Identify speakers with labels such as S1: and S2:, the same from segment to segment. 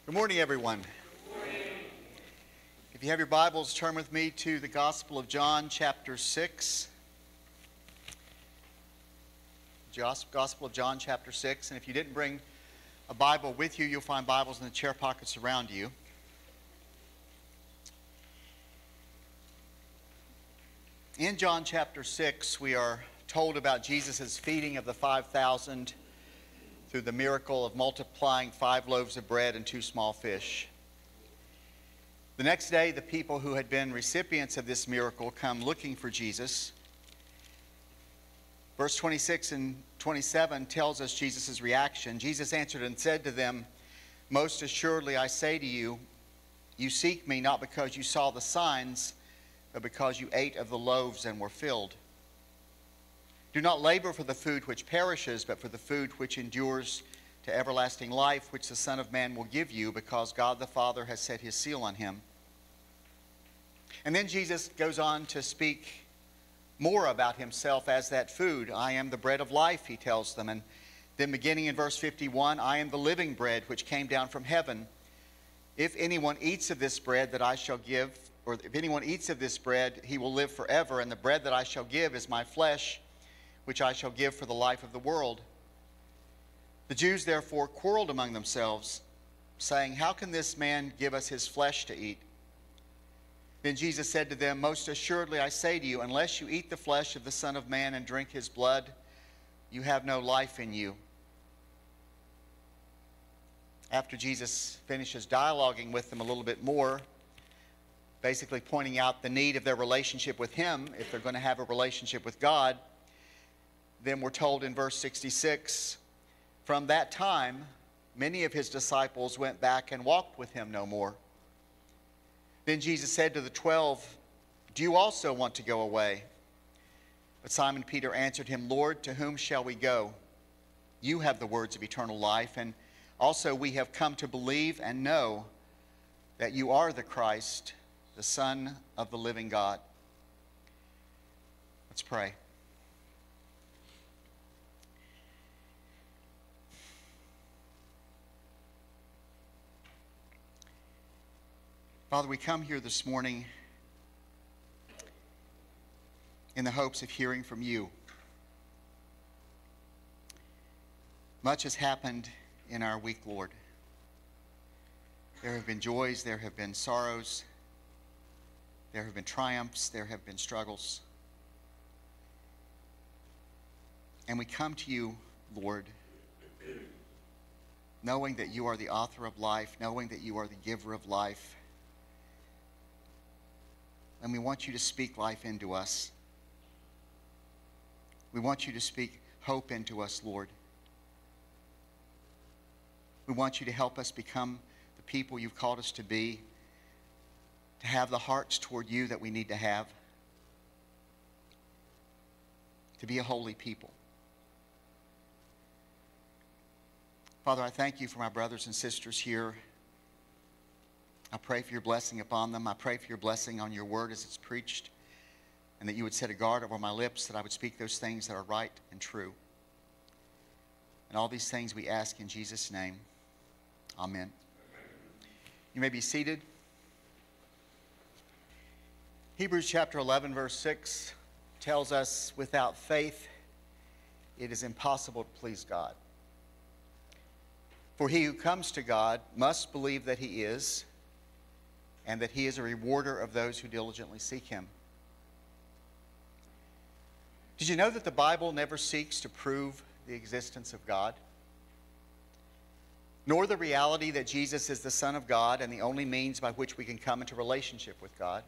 S1: Good morning, everyone. If you have your Bibles, turn with me to the Gospel of John, chapter 6. Gospel of John, chapter 6. And if you didn't bring a Bible with you, you'll find Bibles in the chair pockets around you. In John chapter 6, we are told about Jesus' feeding of the 5,000 through the miracle of multiplying 5 loaves of bread and 2 small fish. The next day, the people who had been recipients of this miracle come looking for Jesus. Verse 26 and 27 tells us Jesus' reaction. Jesus answered and said to them, "Most assuredly I say to you, you seek me not because you saw the signs, but because you ate of the loaves and were filled. Do not labor for the food which perishes, but for the food which endures to everlasting life, which the Son of Man will give you, because God the Father has set his seal on him." And then Jesus goes on to speak more about himself as that food. "I am the bread of life," he tells them. And then beginning in verse 51, "I am the living bread which came down from heaven. If anyone eats of this bread that I shall give, or if anyone eats of this bread, he will live forever. And the bread that I shall give is my flesh, which I shall give for the life of the world." The Jews therefore quarreled among themselves, saying, "How can this man give us his flesh to eat?" Then Jesus said to them, "Most assuredly I say to you, unless you eat the flesh of the Son of Man and drink his blood, you have no life in you." After Jesus finishes dialoguing with them a little bit more, basically pointing out the need of their relationship with him if they're going to have a relationship with God, then we're told in verse 66, "From that time, many of his disciples went back and walked with him no more. Then Jesus said to the 12, 'Do you also want to go away?' But Simon Peter answered him, 'Lord, to whom shall we go? You have the words of eternal life, and also we have come to believe and know that you are the Christ, the Son of the living God.'" Let's pray. Father, we come here this morning in the hopes of hearing from you. Much has happened in our week, Lord. There have been joys, there have been sorrows, there have been triumphs, there have been struggles. And we come to you, Lord, knowing that you are the author of life, knowing that you are the giver of life. And we want you to speak life into us. We want you to speak hope into us, Lord. We want you to help us become the people you've called us to be, to have the hearts toward you that we need to have, to be a holy people. Father, I thank you for my brothers and sisters here. I pray for your blessing upon them. I pray for your blessing on your word as it's preached, and that you would set a guard over my lips, that I would speak those things that are right and true. And all these things we ask in Jesus' name. Amen. You may be seated. Hebrews chapter 11, verse 6 tells us, "Without faith it is impossible to please God. For he who comes to God must believe that he is, and that he is a rewarder of those who diligently seek him." Did you know that the Bible never seeks to prove the existence of God, nor the reality that Jesus is the Son of God and the only means by which we can come into relationship with God?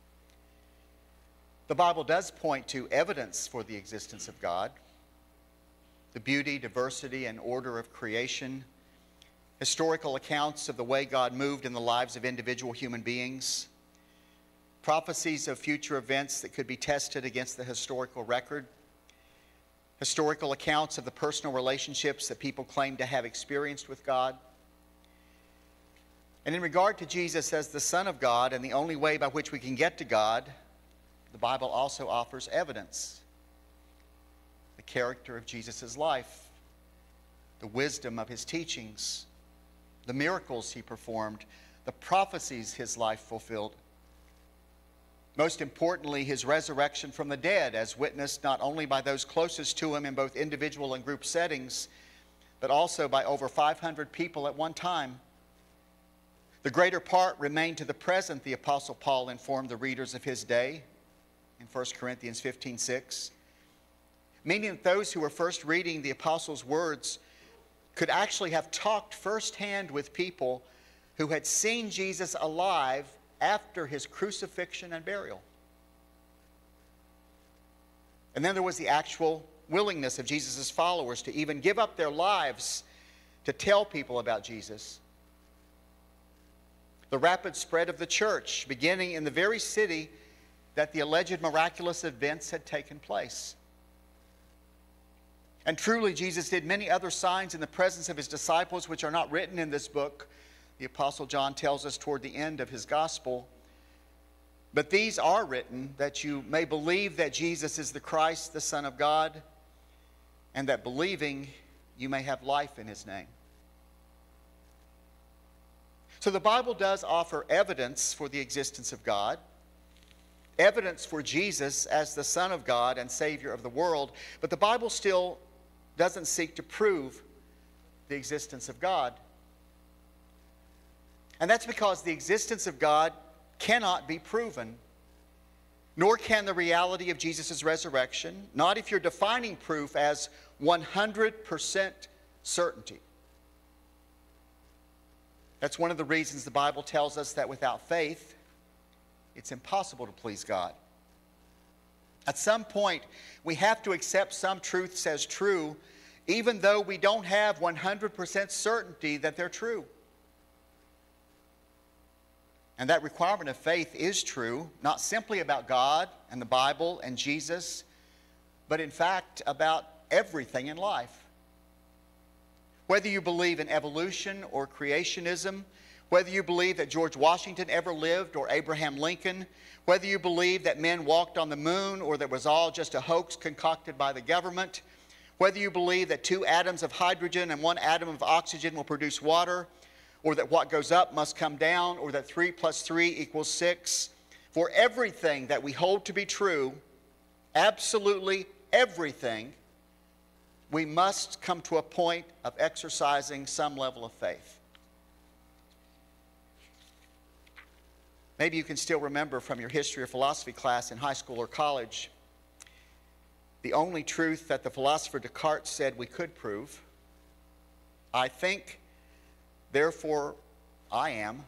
S1: The Bible does point to evidence for the existence of God: the beauty, diversity, and order of creation, historical accounts of the way God moved in the lives of individual human beings, prophecies of future events that could be tested against the historical record, historical accounts of the personal relationships that people claim to have experienced with God. And in regard to Jesus as the Son of God and the only way by which we can get to God, the Bible also offers evidence: the character of Jesus' life, the wisdom of his teachings, the miracles he performed, the prophecies his life fulfilled. Most importantly, his resurrection from the dead, as witnessed not only by those closest to him in both individual and group settings, but also by over 500 people at one time. The greater part remained to the present, the Apostle Paul informed the readers of his day in 1 Corinthians 15:6, meaning that those who were first reading the Apostle's words could actually have talked firsthand with people who had seen Jesus alive after his crucifixion and burial. And then there was the actual willingness of Jesus' followers to even give up their lives to tell people about Jesus. The rapid spread of the church, beginning in the very city that the alleged miraculous events had taken place. And truly, Jesus did many other signs in the presence of his disciples, which are not written in this book. The Apostle John tells us toward the end of his gospel. But these are written that you may believe that Jesus is the Christ, the Son of God, and that believing you may have life in his name. So the Bible does offer evidence for the existence of God, evidence for Jesus as the Son of God and Savior of the world, but the Bible still doesn't seek to prove the existence of God. And that's because the existence of God cannot be proven, nor can the reality of Jesus' resurrection, not if you're defining proof as 100% certainty. That's one of the reasons the Bible tells us that without faith, it's impossible to please God. At some point, we have to accept some truths as true, even though we don't have 100% certainty that they're true. And that requirement of faith is true, not simply about God and the Bible and Jesus, but in fact about everything in life. Whether you believe in evolution or creationism, whether you believe that George Washington ever lived or Abraham Lincoln, whether you believe that men walked on the moon or that it was all just a hoax concocted by the government, whether you believe that 2 atoms of hydrogen and 1 atom of oxygen will produce water, or that what goes up must come down, or that 3 + 3 = 6, for everything that we hold to be true, absolutely everything, we must come to a point of exercising some level of faith. Maybe you can still remember from your history or philosophy class in high school or college the only truth that the philosopher Descartes said we could prove: I think, therefore I am.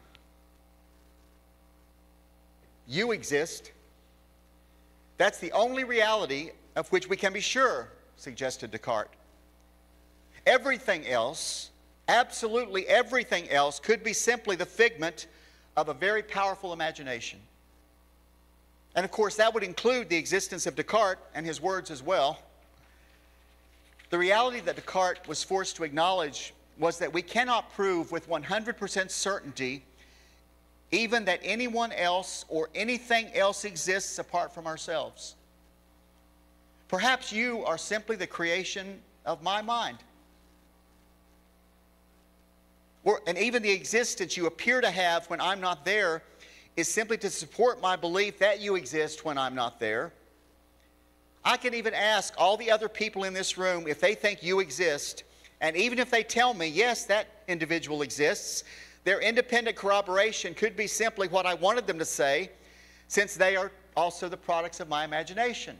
S1: You exist. That's the only reality of which we can be sure, suggested Descartes. Everything else, absolutely everything else, could be simply the figment of a very powerful imagination. And of course, that would include the existence of Descartes and his words as well. The reality that Descartes was forced to acknowledge was that we cannot prove with 100% certainty even that anyone else or anything else exists apart from ourselves. Perhaps you are simply the creation of my mind. And even the existence you appear to have when I'm not there is simply to support my belief that you exist when I'm not there. I can even ask all the other people in this room if they think you exist, and even if they tell me, yes, that individual exists, their independent corroboration could be simply what I wanted them to say, since they are also the products of my imagination.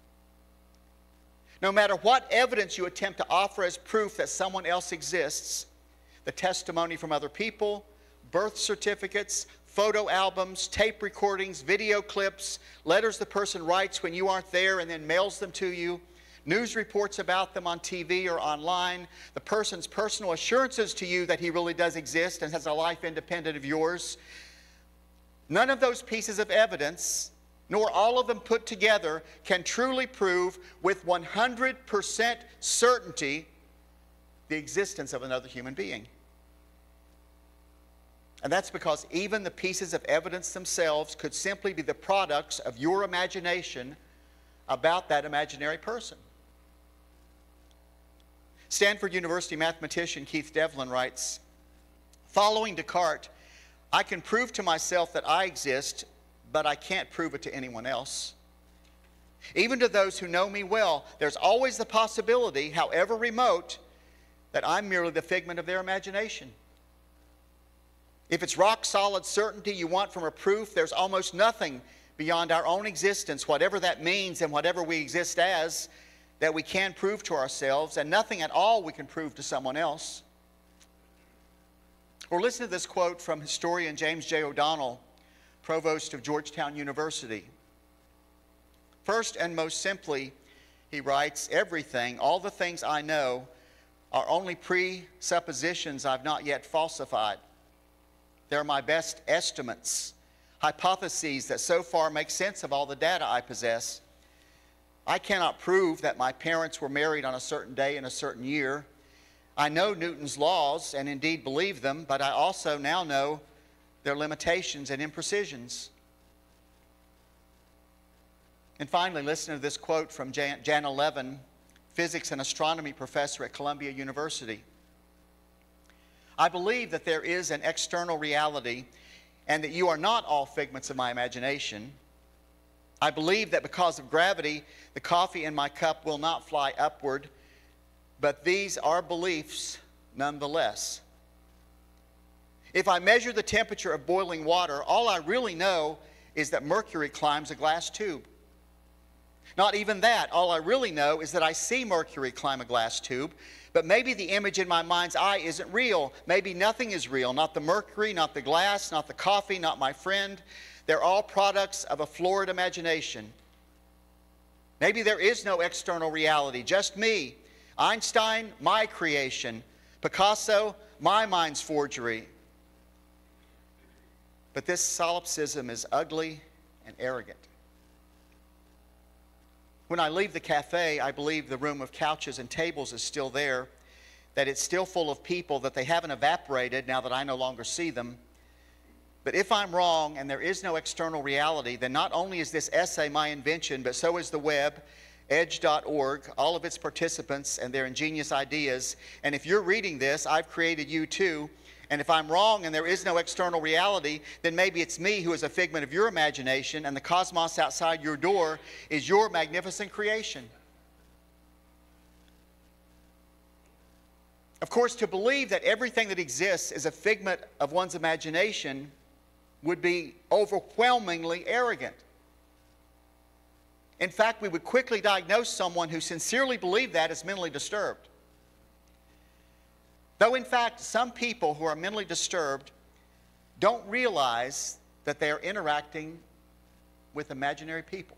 S1: No matter what evidence you attempt to offer as proof that someone else exists, the testimony from other people, birth certificates, photo albums, tape recordings, video clips, letters the person writes when you aren't there and then mails them to you, news reports about them on TV or online, the person's personal assurances to you that he really does exist and has a life independent of yours. None of those pieces of evidence, nor all of them put together, can truly prove with 100% certainty the existence of another human being. And that's because even the pieces of evidence themselves could simply be the products of your imagination about that imaginary person. Stanford University mathematician Keith Devlin writes, Following Descartes, I can prove to myself that I exist, but I can't prove it to anyone else. Even to those who know me well, there's always the possibility, however remote, that I'm merely the figment of their imagination. If it's rock-solid certainty you want from a proof, there's almost nothing beyond our own existence, whatever that means and whatever we exist as, that we can prove to ourselves, and nothing at all we can prove to someone else. Or listen to this quote from historian James J. O'Donnell, provost of Georgetown University. First and most simply, he writes, everything, all the things I know, are only presuppositions I've not yet falsified. They're my best estimates, hypotheses that so far make sense of all the data I possess. I cannot prove that my parents were married on a certain day in a certain year. I know Newton's laws and indeed believe them, but I also now know their limitations and imprecisions. And finally, listen to this quote from Janna Levin, physics and astronomy professor at Columbia University. I believe that there is an external reality and that you are not all figments of my imagination. I believe that because of gravity, the coffee in my cup will not fly upward, but these are beliefs nonetheless. If I measure the temperature of boiling water, all I really know is that mercury climbs a glass tube. Not even that. All I really know is that I see mercury climb a glass tube, but maybe the image in my mind's eye isn't real. Maybe nothing is real. Not the mercury, not the glass, not the coffee, not my friend. They're all products of a florid imagination. Maybe there is no external reality, just me. Einstein, my creation. Picasso, my mind's forgery. But this solipsism is ugly and arrogant. When I leave the cafe, I believe the room of couches and tables is still there, that it's still full of people, that they haven't evaporated now that I no longer see them. But if I'm wrong and there is no external reality, then not only is this essay my invention, but so is the web, edge.org, all of its participants and their ingenious ideas. And if you're reading this, I've created you too. And if I'm wrong and there is no external reality, then maybe it's me who is a figment of your imagination, and the cosmos outside your door is your magnificent creation. Of course, to believe that everything that exists is a figment of one's imagination would be overwhelmingly arrogant. In fact, we would quickly diagnose someone who sincerely believed that as mentally disturbed. Though, in fact, some people who are mentally disturbed don't realize that they are interacting with imaginary people.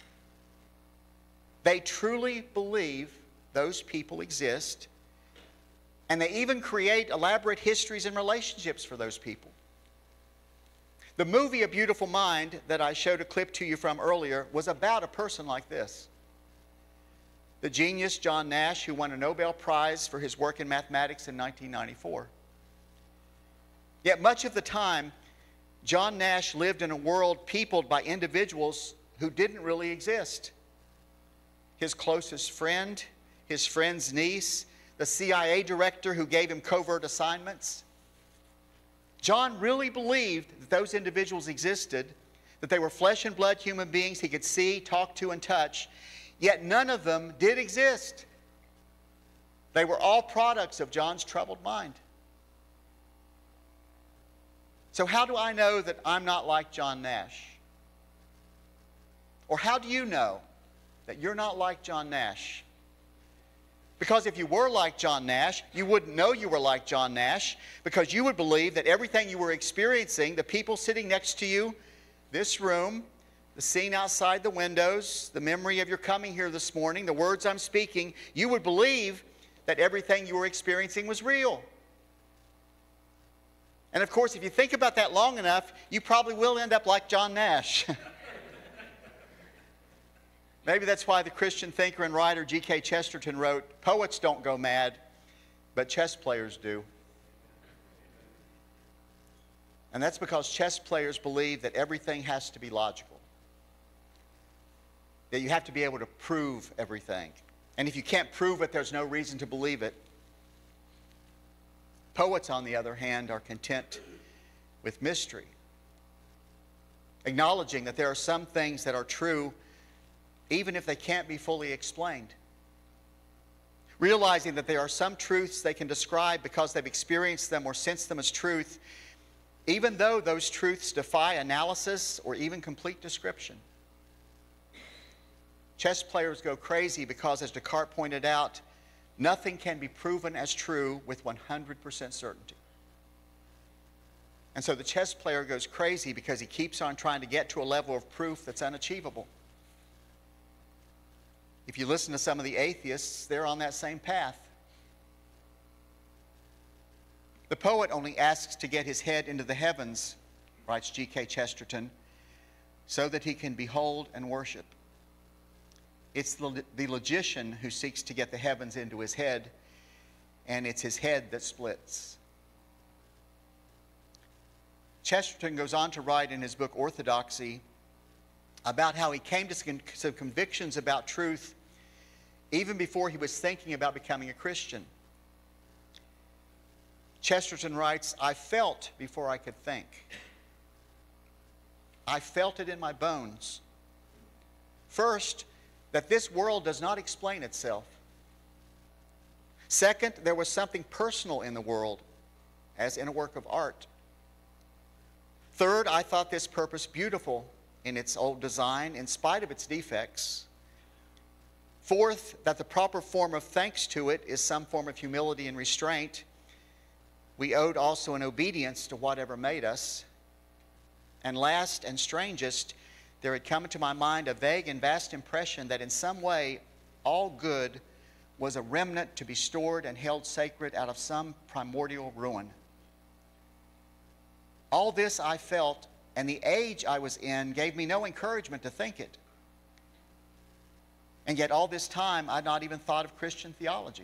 S1: They truly believe those people exist, and they even create elaborate histories and relationships for those people. The movie A Beautiful Mind that I showed a clip to you from earlier was about a person like this. The genius John Nash, who won a Nobel Prize for his work in mathematics in 1994. Yet much of the time, John Nash lived in a world peopled by individuals who didn't really exist. His closest friend, his friend's niece, the CIA director who gave him covert assignments. John really believed that those individuals existed, that they were flesh and blood human beings he could see, talk to, and touch. Yet none of them did exist. They were all products of John's troubled mind. So how do I know that I'm not like John Nash? Or how do you know that you're not like John Nash? Because if you were like John Nash, you wouldn't know you were like John Nash, because you would believe that everything you were experiencing, the people sitting next to you, this room, the scene outside the windows, the memory of your coming here this morning, the words I'm speaking, you would believe that everything you were experiencing was real. And of course, if you think about that long enough, you probably will end up like John Nash. Maybe that's why the Christian thinker and writer G.K. Chesterton wrote, "Poets don't go mad, but chess players do." And that's because chess players believe that everything has to be logical. That you have to be able to prove everything. And if you can't prove it, there's no reason to believe it. Poets, on the other hand, are content with mystery, acknowledging that there are some things that are true even if they can't be fully explained, realizing that there are some truths they can describe because they've experienced them or sensed them as truth, even though those truths defy analysis or even complete description. Chess players go crazy because, as Descartes pointed out, nothing can be proven as true with 100% certainty. And so the chess player goes crazy because he keeps on trying to get to a level of proof that's unachievable. If you listen to some of the atheists, they're on that same path. The poet only asks to get his head into the heavens, writes G.K. Chesterton, so that he can behold and worship. It's the logician who seeks to get the heavens into his head, and it's his head that splits. Chesterton goes on to write in his book Orthodoxy about how he came to some convictions about truth even before he was thinking about becoming a Christian. Chesterton writes, "I felt before I could think. I felt it in my bones. First, that this world does not explain itself. Second, there was something personal in the world, as in a work of art. Third, I thought this purpose beautiful in its old design, in spite of its defects. Fourth, that the proper form of thanks to it is some form of humility and restraint. We owed also an obedience to whatever made us. And last and strangest, there had come into my mind a vague and vast impression that in some way all good was a remnant to be stored and held sacred out of some primordial ruin. All this I felt, and the age I was in gave me no encouragement to think it. And yet all this time I'd not even thought of Christian theology."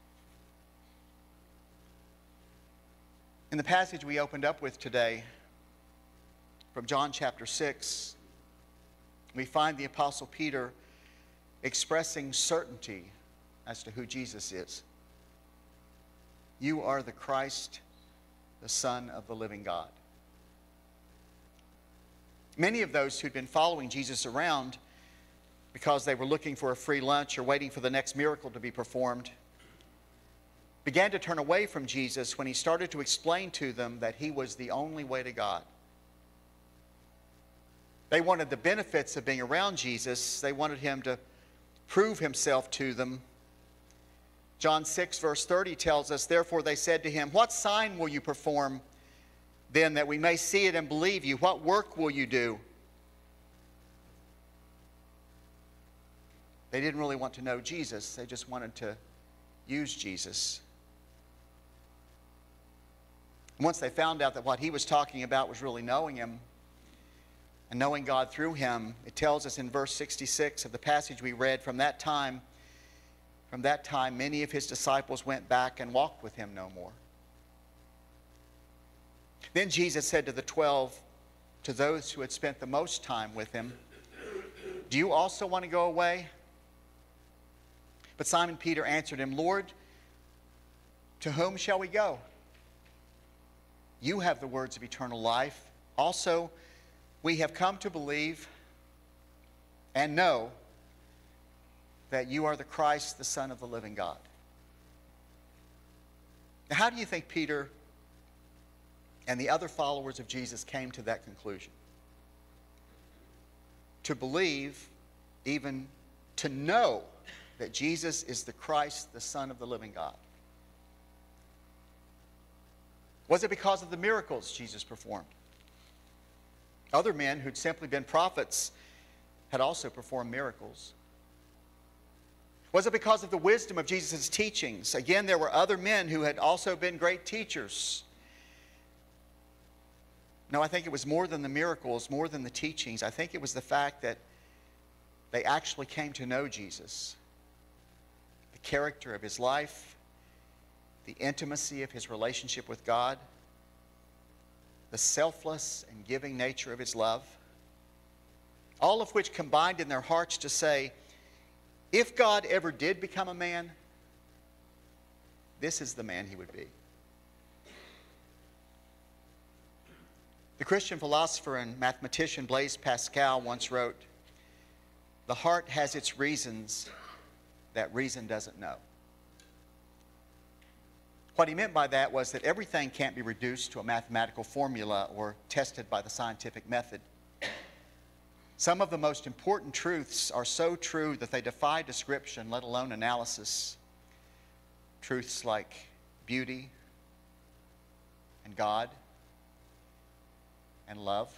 S1: In the passage we opened up with today, from John chapter 6, we find the Apostle Peter expressing certainty as to who Jesus is. "You are the Christ, the Son of the living God." Many of those who'd been following Jesus around because they were looking for a free lunch or waiting for the next miracle to be performed began to turn away from Jesus when he started to explain to them that he was the only way to God. They wanted the benefits of being around Jesus. They wanted him to prove himself to them. John 6, verse 30 tells us, "Therefore they said to him, 'What sign will you perform then that we may see it and believe you? What work will you do?'" They didn't really want to know Jesus. They just wanted to use Jesus. And once they found out that what he was talking about was really knowing him and knowing God through him, it tells us in verse 66 of the passage we read, from that time, many of his disciples went back and walked with him no more. Then Jesus said to the 12, to those who had spent the most time with him, "Do you also want to go away?" But Simon Peter answered him, "Lord, to whom shall we go? You have the words of eternal life. Also, we have come to believe and know that you are the Christ, the Son of the living God." Now, how do you think Peter and the other followers of Jesus came to that conclusion? To believe, even to know that Jesus is the Christ, the Son of the living God. Was it because of the miracles Jesus performed? Other men who'd simply been prophets had also performed miracles. Was it because of the wisdom of Jesus' teachings? Again, there were other men who had also been great teachers. No, I think it was more than the miracles, more than the teachings. I think it was the fact that they actually came to know Jesus. The character of his life, the intimacy of his relationship with God, the selfless and giving nature of his love, all of which combined in their hearts to say, if God ever did become a man, this is the man he would be. The Christian philosopher and mathematician Blaise Pascal once wrote, "The heart has its reasons that reason doesn't know." What he meant by that was that everything can't be reduced to a mathematical formula or tested by the scientific method. Some of the most important truths are so true that they defy description, let alone analysis. Truths like beauty and God and love.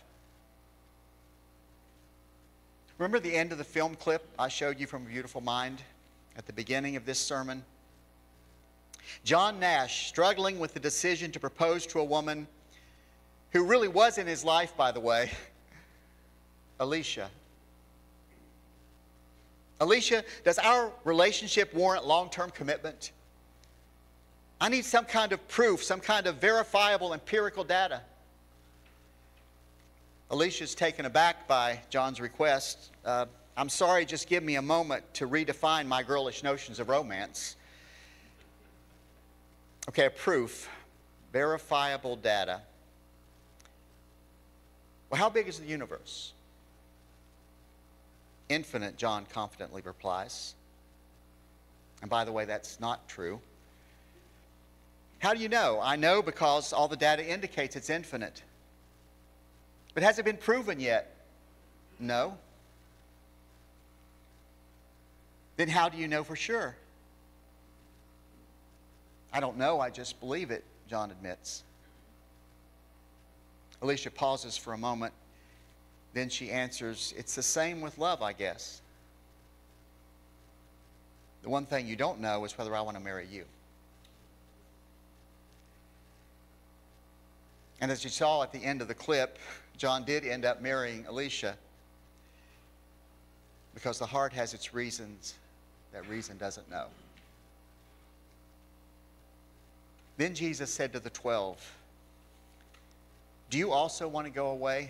S1: Remember the end of the film clip I showed you from A Beautiful Mind at the beginning of this sermon? John Nash, struggling with the decision to propose to a woman who really was in his life, by the way, Alicia. Alicia, does our relationship warrant long-term commitment? I need some kind of proof, some kind of verifiable empirical data. Alicia's taken aback by John's request. I'm sorry, just give me a moment to redefine my girlish notions of romance. Okay, a proof, verifiable data. Well, how big is the universe? Infinite, John confidently replies. And by the way, that's not true. How do you know? I know because all the data indicates it's infinite. But has it been proven yet? No. Then how do you know for sure? I don't know, I just believe it, John admits. Alicia pauses for a moment. Then she answers, it's the same with love, I guess. The one thing you don't know is whether I want to marry you. And as you saw at the end of the clip, John did end up marrying Alicia because the heart has its reasons that reason doesn't know. Then Jesus said to the 12, do you also want to go away?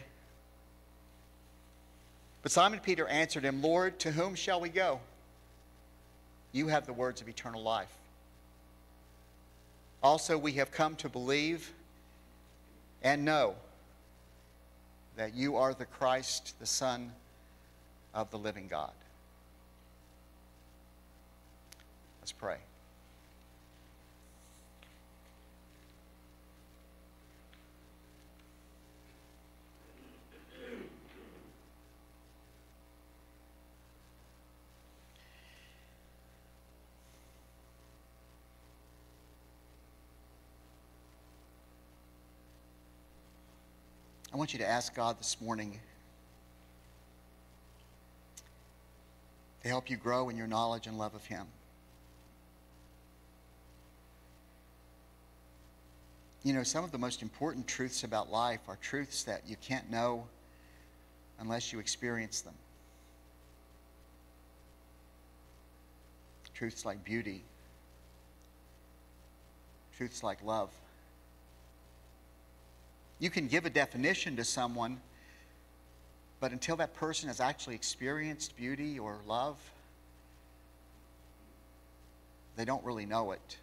S1: But Simon Peter answered him, Lord, to whom shall we go? You have the words of eternal life. Also, we have come to believe and know that you are the Christ, the Son of the living God. Let's pray. I want you to ask God this morning to help you grow in your knowledge and love of Him. You know, some of the most important truths about life are truths that you can't know unless you experience them. Truths like beauty, truths like love. You can give a definition to someone, but until that person has actually experienced beauty or love, they don't really know it.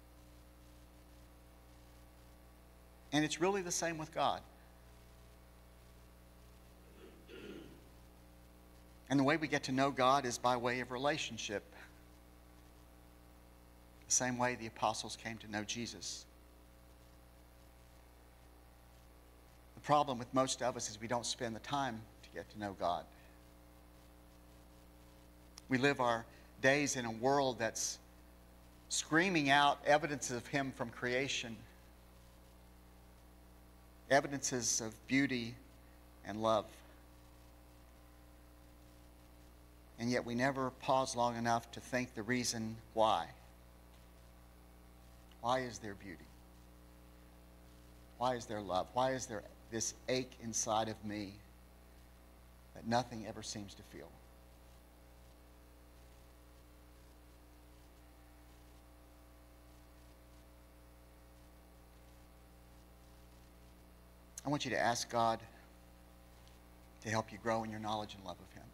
S1: And it's really the same with God. And the way we get to know God is by way of relationship. The same way the apostles came to know Jesus. The problem with most of us is we don't spend the time to get to know God. We live our days in a world that's screaming out evidences of Him from creation, evidences of beauty and love. And yet we never pause long enough to think the reason why. Why is there beauty? Why is there love? Why is there this ache inside of me that nothing ever seems to feel? I want you to ask God to help you grow in your knowledge and love of Him.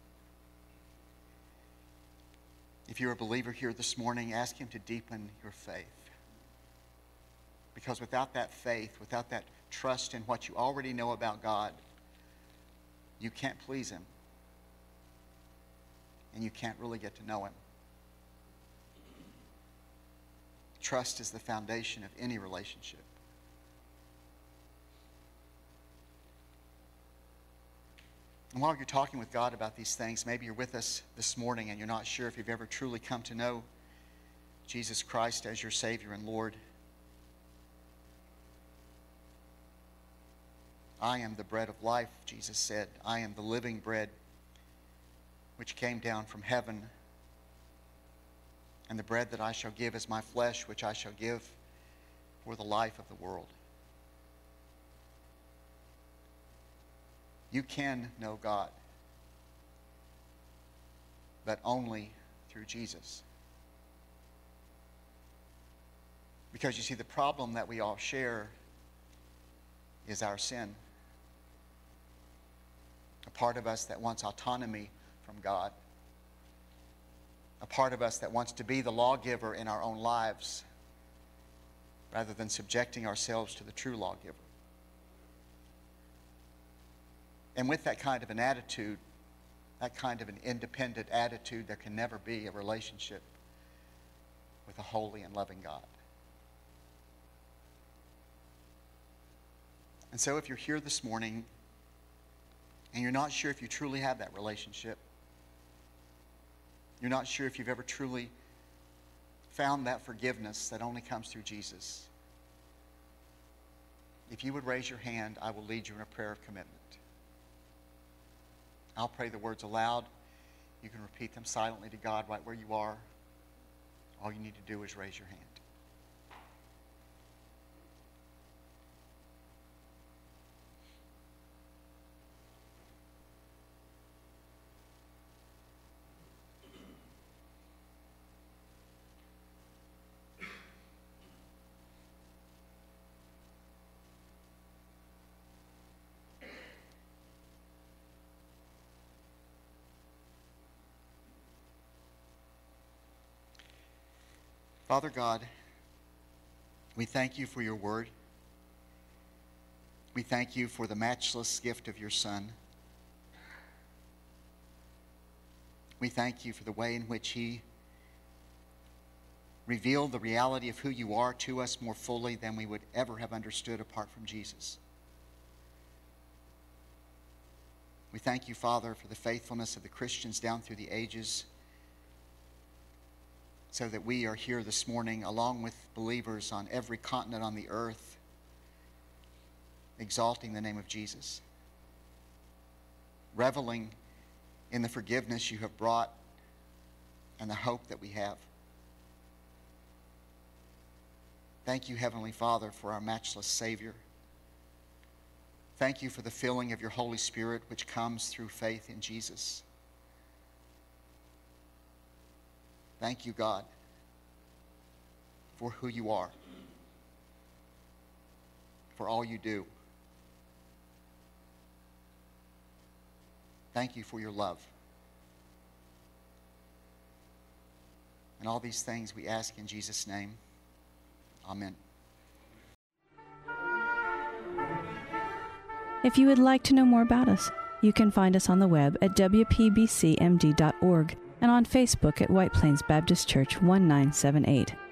S1: If you're a believer here this morning, ask Him to deepen your faith. Because without that faith, without that trust in what you already know about God, you can't please Him. And you can't really get to know Him. Trust is the foundation of any relationship. And while you're talking with God about these things, maybe you're with us this morning and you're not sure if you've ever truly come to know Jesus Christ as your Savior and Lord. I am the bread of life, Jesus said. I am the living bread which came down from heaven. And the bread that I shall give is my flesh, which I shall give for the life of the world. You can know God, but only through Jesus. Because you see, the problem that we all share is our sin. A part of us that wants autonomy from God. A part of us that wants to be the lawgiver in our own lives rather than subjecting ourselves to the true lawgiver. And with that kind of an attitude, that kind of an independent attitude, there can never be a relationship with a holy and loving God. And so if you're here this morning and you're not sure if you truly have that relationship, you're not sure if you've ever truly found that forgiveness that only comes through Jesus, if you would raise your hand, I will lead you in a prayer of commitment. I'll pray the words aloud. You can repeat them silently to God right where you are. All you need to do is raise your hand. Father God, we thank you for your word. We thank you for the matchless gift of your Son. We thank you for the way in which he revealed the reality of who you are to us more fully than we would ever have understood apart from Jesus. We thank you, Father, for the faithfulness of the Christians down through the ages, so that we are here this morning along with believers on every continent on the earth, exalting the name of Jesus, reveling in the forgiveness you have brought and the hope that we have. Thank you, Heavenly Father, for our matchless Savior. Thank you for the filling of your Holy Spirit, which comes through faith in Jesus. Thank you, God, for who you are, for all you do. Thank you for your love. And all these things we ask in Jesus' name. Amen.
S2: If you would like to know more about us, you can find us on the web at wpbcmd.org and on Facebook at White Plains Baptist Church 1978.